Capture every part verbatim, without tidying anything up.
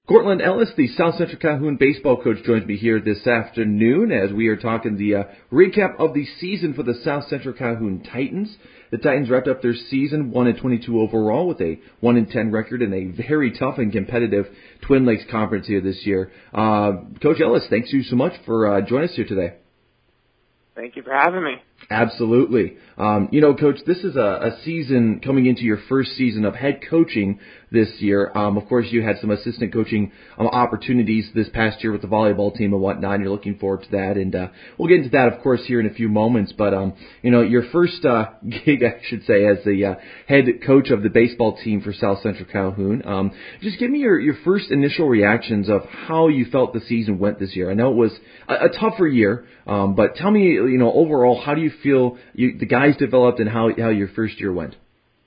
Cortland Ellis, the South Central Calhoun baseball coach, joins me here this afternoon as we are talking the uh, recap of the season for the South Central Calhoun Titans. The Titans wrapped up their season one and twenty-two overall with a one and ten record in a very tough and competitive Twin Lakes Conference here this year. Uh, Coach Ellis, thanks you so much for uh, joining us here today. Thank you for having me. Absolutely. Um, you know, Coach, this is a, a season coming into your first season of head coaching this year. Um, of course, you had some assistant coaching um, opportunities this past year with the volleyball team and whatnot, and you're looking forward to that. And uh, we'll get into that, of course, here in a few moments. But, um, you know, your first uh, gig, I should say, as the uh, head coach of the baseball team for South Central Calhoun. Um, just give me your, your first initial reactions of how you felt the season went this year. I know it was a, a tougher year, um, but tell me, you know, overall, how do you feel you, the guys developed and how how your first year went?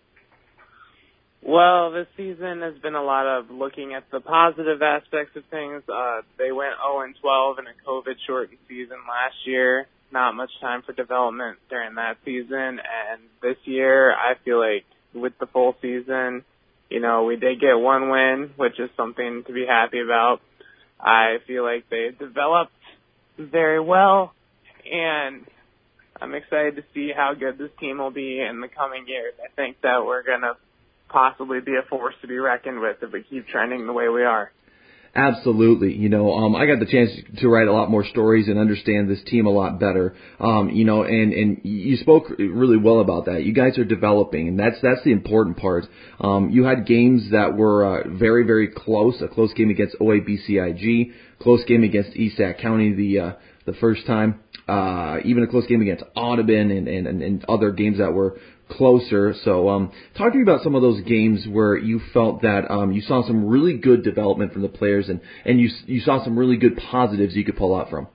Well, this season has been a lot of looking at the positive aspects of things. Uh, they went oh and twelve in a COVID-shortened season last year. Not much time for development during that season. And this year, I feel like with the full season, you know, we did get one win, which is something to be happy about. I feel like they've developed very well, and I'm excited to see how good this team will be in the coming years. I think that we're going to possibly be a force to be reckoned with if we keep trending the way we are. Absolutely. You know, um, I got the chance to write a lot more stories and understand this team a lot better. Um, you know, and, and you spoke really well about that. You guys are developing, and that's that's the important part. Um, you had games that were uh, very, very close. A close game against O A B C I G, close game against E S A C County the uh, the first time, uh, even a close game against Audubon and, and, and other games that were closer. So um, talk to me about some of those games where you felt that um, you saw some really good development from the players and, and you you saw some really good positives you could pull out from.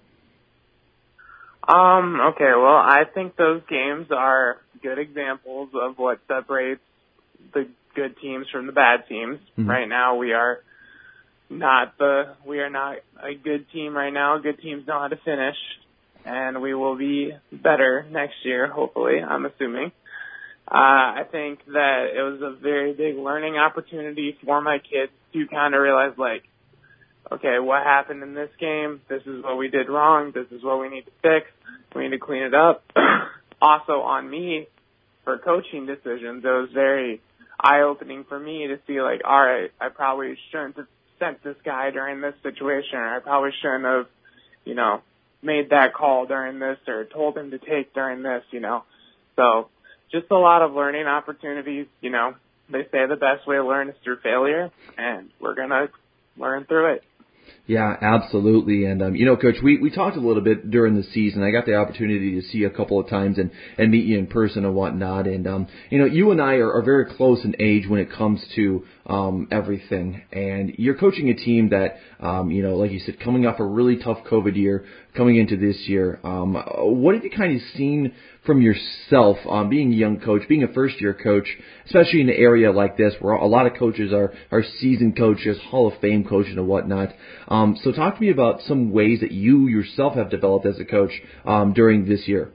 Um, okay, well, I think those games are good examples of what separates the good teams from the bad teams. Mm-hmm. Right now we are not the we are not a good team right now. Good teams know how to finish, and we will be better next year, hopefully, I'm assuming. Uh, I think that it was a very big learning opportunity for my kids to kind of realize, like, okay, what happened in this game? This is what we did wrong. This is what we need to fix. We need to clean it up. Also on me for coaching decisions, it was very eye-opening for me to see, like, all right, I probably shouldn't have sent this guy during this situation, or I probably shouldn't have, you know, made that call during this or told him to take during this, you know. So just a lot of learning opportunities. You know, they say the best way to learn is through failure, and we're going to learn through it. Yeah, absolutely. And, um, you know, Coach, we, we talked a little bit during the season. I got the opportunity to see you a couple of times and, and meet you in person and whatnot. And, um, you know, you and I are, are very close in age when it comes to um, everything. And you're coaching a team that, um, you know, like you said, coming off a really tough COVID year, coming into this year. Um, what have you kind of seen from yourself, um, being a young coach, being a first-year coach, especially in an area like this where a lot of coaches are, are seasoned coaches, Hall of Fame coaches and whatnot. Um, so talk to me about some ways that you yourself have developed as a coach um, during this year.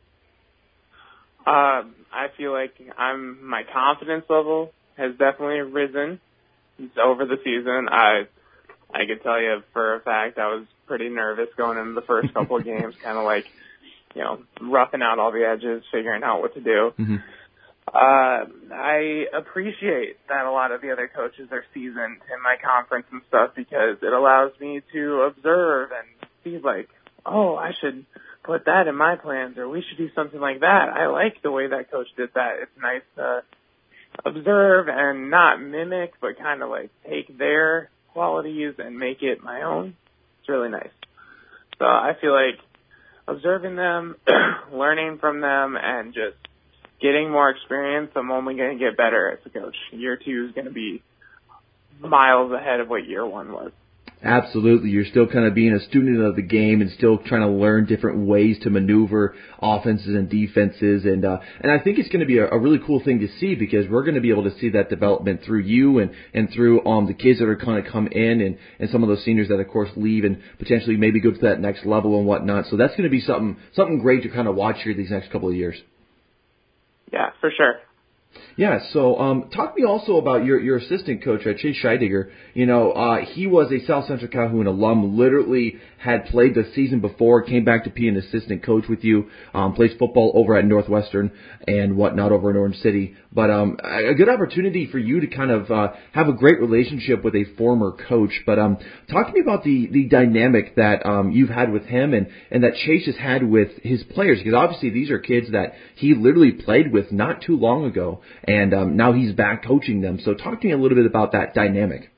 Uh, I feel like I'm my confidence level has definitely risen over the season. I I could tell you for a fact I was pretty nervous going into the first couple of games, kind of like, you know, roughing out all the edges, figuring out what to do. Mm-hmm. Uh, I appreciate that a lot of the other coaches are seasoned in my conference and stuff because it allows me to observe and see like, oh, I should put that in my plans or we should do something like that. I like the way that coach did that. It's nice to observe and not mimic, but kind of like take their qualities and make it my own. It's really nice. So I feel like observing them, learning from them, and just getting more experience, I'm only going to get better as a coach. Year two is going to be miles ahead of what year one was. Absolutely. You're still kind of being a student of the game and still trying to learn different ways to maneuver offenses and defenses. And uh, and I think it's going to be a, a really cool thing to see because we're going to be able to see that development through you and, and through um the kids that are going to come in and, and some of those seniors that, of course, leave and potentially maybe go to that next level and whatnot. So that's going to be something something great to kind of watch here these next couple of years. Yeah, for sure. Yeah, so um, talk to me also about your, your assistant coach, uh, Chase Scheidegger. You know, uh, he was a South Central Calhoun alum, literally had played the season before, came back to be an assistant coach with you, um, plays football over at Northwestern and whatnot over in Orange City. But um, a good opportunity for you to kind of uh, have a great relationship with a former coach. But um, talk to me about the, the dynamic that um, you've had with him and, and that Chase has had with his players, because obviously these are kids that he literally played with not too long ago. And um, now he's back coaching them. So talk to me a little bit about that dynamic.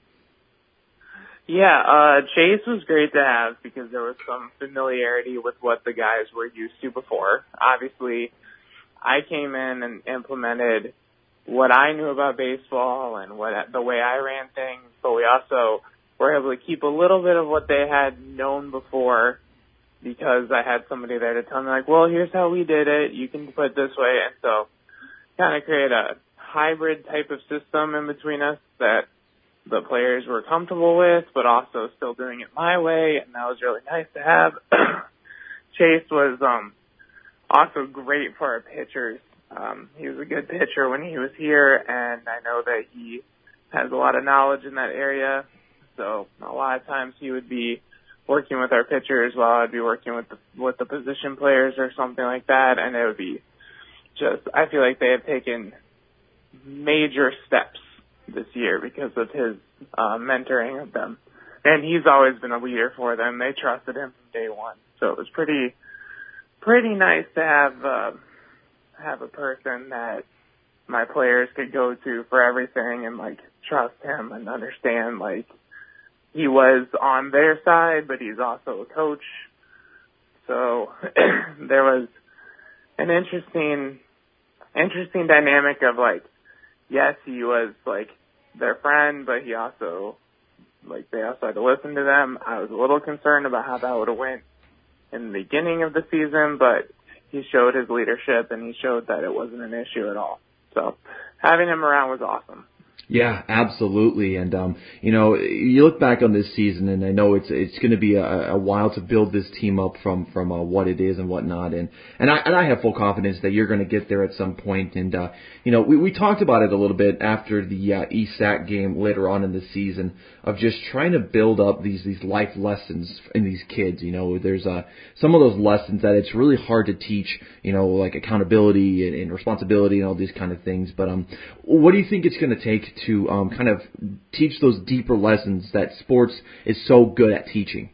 Yeah, uh, Chase was great to have because there was some familiarity with what the guys were used to before. Obviously, I came in and implemented what I knew about baseball and what the way I ran things, but we also were able to keep a little bit of what they had known before because I had somebody there to tell me, like, well, here's how we did it. You can put it this way. And so kind of create a hybrid type of system in between us that the players were comfortable with, but also still doing it my way, and that was really nice to have. Chase was um, also great for our pitchers. Um, he was a good pitcher when he was here, and I know that he has a lot of knowledge in that area, so a lot of times he would be working with our pitchers while I'd be working with the, with the position players or something like that, and it would be just, I feel like they have taken major steps this year because of his uh, mentoring of them. And he's always been a leader for them. They trusted him from day one. So it was pretty, pretty nice to have, uh, have a person that my players could go to for everything and, like, trust him and understand, like, he was on their side, but he's also a coach. So there was an interesting, interesting dynamic of, like, yes, he was, like, their friend, but he also, like, they also had to listen to them. I was a little concerned about how that would have went in the beginning of the season, but he showed his leadership, and he showed that it wasn't an issue at all. So having him around was awesome. Yeah, absolutely. And, um, you know, you look back on this season, and I know it's it's going to be a, a while to build this team up from from uh, what it is and whatnot. And and I and I have full confidence that you're going to get there at some point. And uh, you know, we we talked about it a little bit after the uh, E S A C game later on in the season of just trying to build up these these life lessons in these kids. You know, there's uh, some of those lessons that it's really hard to teach. You know, like accountability and, and responsibility and all these kind of things. But um, what do you think it's going to take to um, kind of teach those deeper lessons that sports is so good at teaching?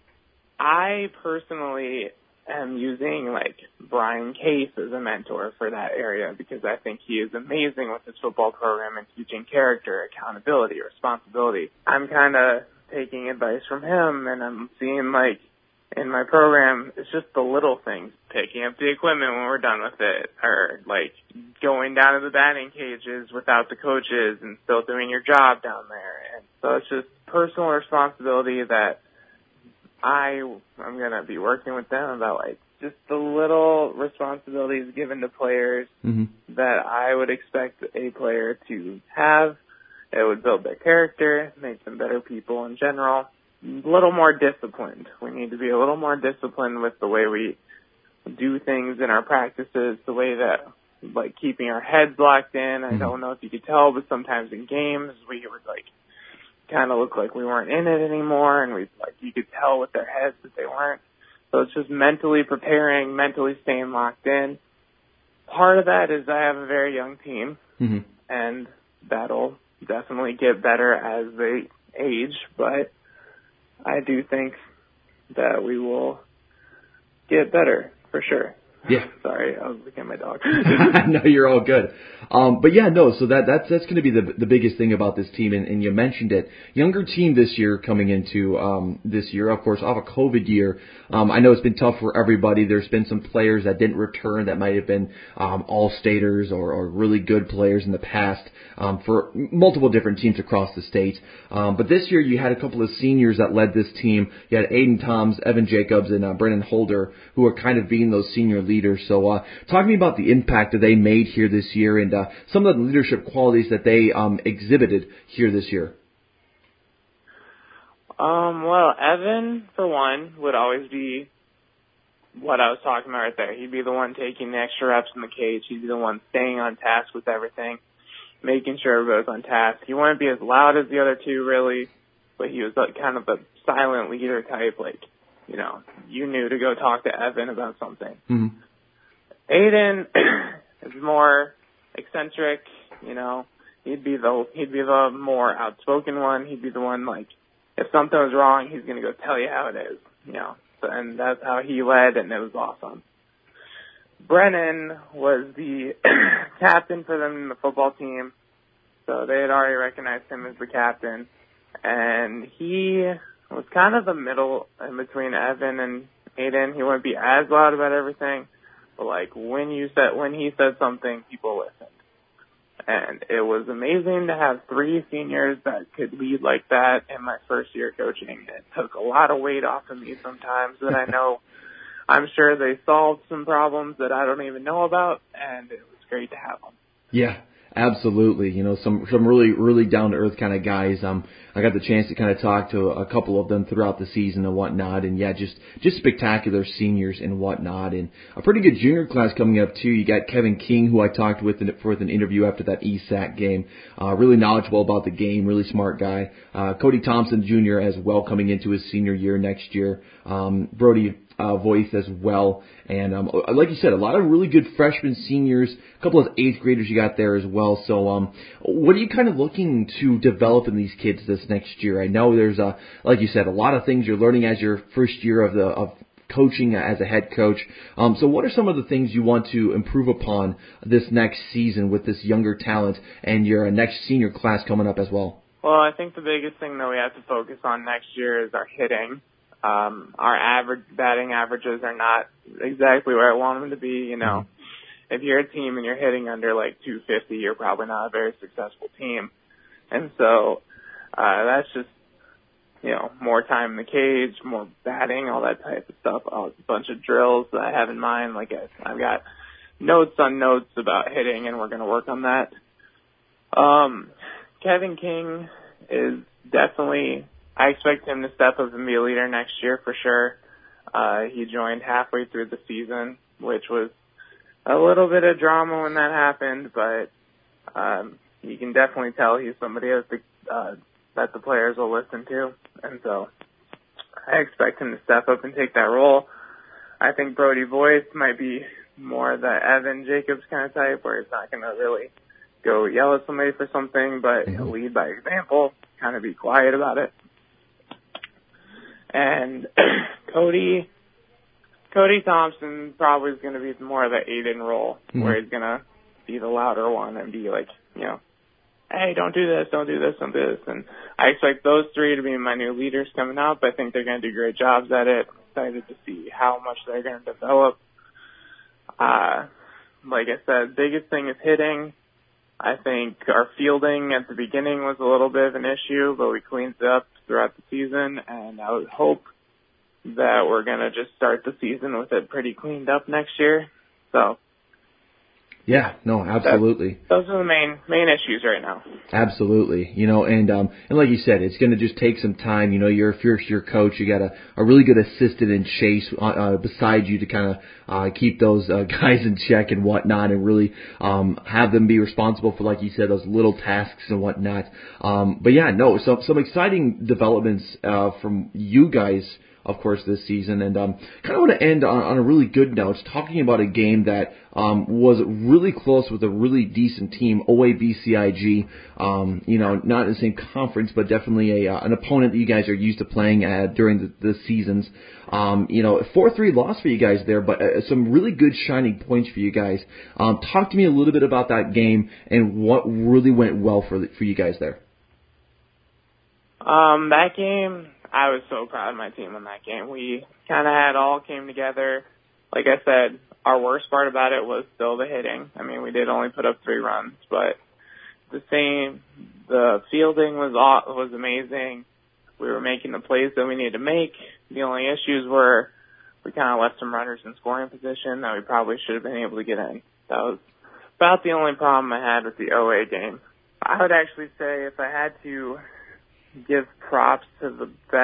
I personally am using, like, Brian Case as a mentor for that area because I think he is amazing with his football program and teaching character, accountability, responsibility. I'm kind of taking advice from him, and I'm seeing, like, in my program, it's just the little things, picking up the equipment when we're done with it, or, like, going down to the batting cages without the coaches and still doing your job down there. And so it's just personal responsibility that I am going to be working with them about, like, just the little responsibilities given to players mm-hmm. that I would expect a player to have. It would build their character, make them better people in general. A little more disciplined. We need to be a little more disciplined with the way we do things in our practices, the way that, like, keeping our heads locked in. I mm-hmm. don't know if you could tell, but sometimes in games we would, like, kind of look like we weren't in it anymore, and we, like, you could tell with their heads that they weren't. So it's just mentally preparing, mentally staying locked in. Part of that is I have a very young team, mm-hmm. and that'll definitely get better as they age, but I do think that we will get better, for sure. Yeah. Sorry, I was looking at my dog. No, you're all good. Um, but yeah, no, so that, that's, that's going to be the, the biggest thing about this team, and, and you mentioned it. Younger team this year coming into, um, this year, of course, off a COVID year. Um, I know it's been tough for everybody. There's been some players that didn't return that might have been, um, all-staters or, or really good players in the past, um, for multiple different teams across the state. Um, but this year you had a couple of seniors that led this team. You had Aiden Toms, Evan Jacobs, and, uh, Brennan Holder, who are kind of being those senior leaders. So, uh, talk to me about the impact that they made here this year and, uh, some of the leadership qualities that they, um, exhibited here this year. Um, well, Evan, for one, would always be what I was talking about right there. He'd be the one taking the extra reps in the cage. He'd be the one staying on task with everything, making sure everybody was on task. He wouldn't be as loud as the other two, really, but he was like kind of the silent leader type. Like, you know, you knew to go talk to Evan about something. Mm-hmm. Aiden is more eccentric, you know. He'd be the he'd be the more outspoken one. He'd be the one, like, if something was wrong, he's gonna go tell you how it is, you know. So, and that's how he led, and it was awesome. Brennan was the captain for them in the football team, so they had already recognized him as the captain, and he was kind of the middle in between Evan and Aiden. He wouldn't be as loud about everything, but like when you said when he said something, people listened. And it was amazing to have three seniors that could lead like that in my first year coaching. It took a lot of weight off of me sometimes that I know I'm sure they solved some problems that I don't even know about, and it was great to have them. Yeah, absolutely. You know, some some really really down to earth kind of guys. Um, I got the chance to kind of talk to a couple of them throughout the season and whatnot, and yeah, just just spectacular seniors and whatnot, and a pretty good junior class coming up too. You got Kevin King, who I talked with in, for an interview after that E S A C game. Uh, really knowledgeable about the game, really smart guy. Uh, Cody Thompson Junior as well, coming into his senior year next year. Um, Brody Uh, voice as well, and um, like you said, a lot of really good freshmen, seniors, a couple of eighth graders you got there as well. So, um, what are you kind of looking to develop in these kids this next year? I know there's a, like you said, a lot of things you're learning as your first year of the of coaching as a head coach. Um, so, what are some of the things you want to improve upon this next season with this younger talent and your next senior class coming up as well? Well, I think the biggest thing that we have to focus on next year is our hitting. Um, our average batting averages are not exactly where I want them to be. You know, mm-hmm. If you're a team and you're hitting under like two fifty, you're probably not a very successful team. And so, uh, that's just, you know, more time in the cage, more batting, all that type of stuff. Oh, it's a bunch of drills that I have in mind. Like I, I've got notes on notes about hitting, and we're going to work on that. Um, Kevin King is definitely, I expect him to step up and be a leader next year for sure. Uh, he joined halfway through the season, which was a little bit of drama when that happened, but um, you can definitely tell he's somebody that the, uh, that the players will listen to. And so I expect him to step up and take that role. I think Brody Boyce might be more the Evan Jacobs kind of type, where he's not going to really go yell at somebody for something, but he'll lead by example, kind of be quiet about it. And Cody, Cody Thompson probably is going to be more of the Aiden role, mm-hmm. where he's going to be the louder one and be like, you know, hey, don't do this, don't do this, don't do this. And I expect those three to be my new leaders coming up. I think they're going to do great jobs at it. I'm excited to see how much they're going to develop. Uh, like I said, biggest thing is hitting. I think our fielding at the beginning was a little bit of an issue, but we cleaned it up throughout the season, and I would hope that we're going to just start the season with it pretty cleaned up next year. So, yeah, no, absolutely. Those are the main main issues right now. Absolutely, you know, and um, and like you said, it's going to just take some time. You know, you're a first-year coach. You got a, a really good assistant in Chase uh, beside you to kind of uh, keep those uh, guys in check and whatnot, and really um, have them be responsible for, like you said, those little tasks and whatnot. Um, but yeah, no, so some exciting developments uh, from you guys, of course, this season. And um, kind of want to end on, on a really good note, talking about a game that um, was really close with a really decent team, O A B C I G. Um, you know, not in the same conference, but definitely a uh, an opponent that you guys are used to playing at during the, the seasons. Um, you know, four three loss for you guys there, but uh, some really good shining points for you guys. Um, talk to me a little bit about that game and what really went well for the, for you guys there. Um, that game, I was so proud of my team in that game. We kind of had all came together. Like I said, our worst part about it was still the hitting. I mean, we did only put up three runs, but the same, the fielding was was amazing. We were making the plays that we needed to make. The only issues were we kind of left some runners in scoring position that we probably should have been able to get in. That was about the only problem I had with the O A game. I would actually say if I had to give props to the best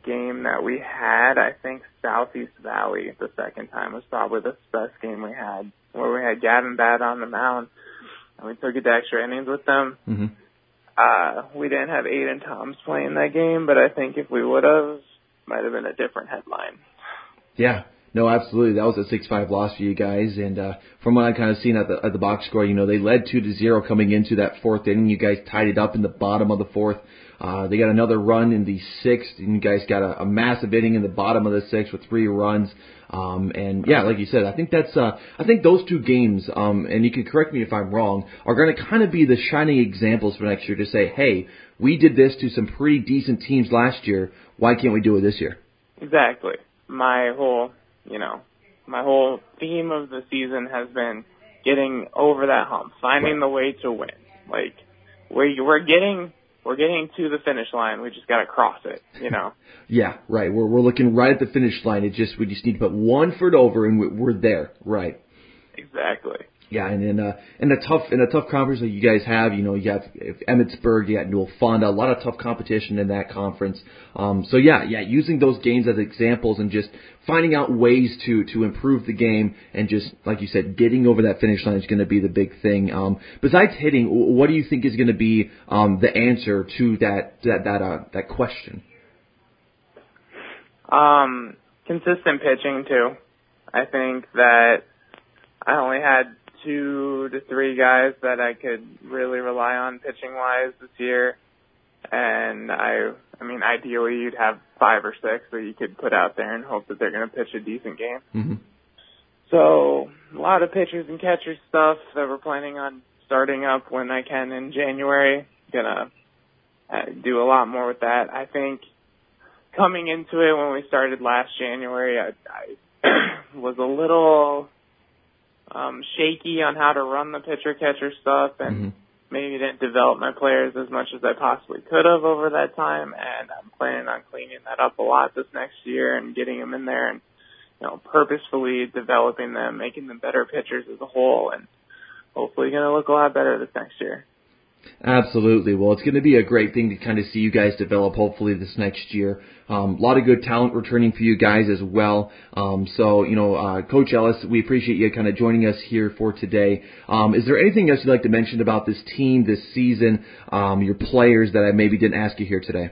game that we had, I think Southeast Valley the second time was probably the best game we had, where we had Gavin Batt on the mound, and we took it to extra innings with them. Mm-hmm. Uh, we didn't have Aiden Toms playing that game, but I think if we would have, might have been a different headline. Yeah. No, absolutely. That was a six five loss for you guys, and uh, from what I've kind of seen at the at the box score, you know, they led two to zero coming into that fourth inning. You guys tied it up in the bottom of the fourth. Uh, they got another run in the sixth, and you guys got a, a massive inning in the bottom of the sixth with three runs. Um, and yeah, like you said, I think that's uh, I think those two games, um, and you can correct me if I'm wrong, are going to kind of be the shining examples for next year to say, hey, we did this to some pretty decent teams last year. Why can't we do it this year? Exactly. My whole You know, my whole theme of the season has been getting over that hump, finding the way to win. Like, we, we're getting we're getting to the finish line. We just got to cross it, you know. Yeah, right. We're we're looking right at the finish line. It just we just need to put one foot over, and we're there. Right. Exactly. Yeah, and in uh, in a tough in a tough conference that you guys have, you know, you have Emmitsburg, you got Newell Fonda, a lot of tough competition in that conference. Um, so yeah, yeah, using those games as examples and just finding out ways to to improve the game and just like you said, getting over that finish line is going to be the big thing. Um, besides hitting, what do you think is going to be um, the answer to that that that uh, that question? Um, consistent pitching too. I think that I only had two to three guys that I could really rely on pitching-wise this year. And, I I mean, ideally you'd have five or six that you could put out there and hope that they're going to pitch a decent game. Mm-hmm. So, a lot of pitchers and catchers stuff that we're planning on starting up when I can in January. Going to do a lot more with that. I think coming into it when we started last January, I, I was a little... Um, shaky on how to run the pitcher-catcher stuff, and mm-hmm. maybe didn't develop my players as much as I possibly could have over that time, and I'm planning on cleaning that up a lot this next year and getting them in there and, you know, purposefully developing them, making them better pitchers as a whole, and hopefully going to look a lot better this next year. Absolutely. Well, it's going to be a great thing to kind of see you guys develop hopefully this next year. Um, a lot of good talent returning for you guys as well. Um, so, you know, uh, Coach Ellis, we appreciate you kind of joining us here for today. Um, is there anything else you'd like to mention about this team, this season, um, your players that I maybe didn't ask you here today?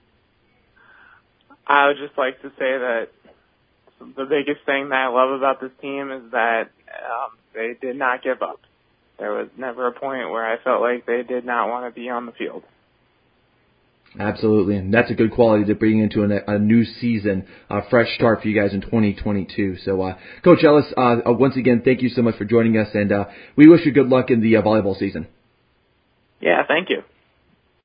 I would just like to say that the biggest thing that I love about this team is that um, they did not give up. There was never a point where I felt like they did not want to be on the field. Absolutely, and that's a good quality to bring into a, a new season, a fresh start for you guys in twenty twenty-two. So, uh, Coach Ellis, uh, uh, once again, thank you so much for joining us, and uh, we wish you good luck in the uh, volleyball season. Yeah, thank you.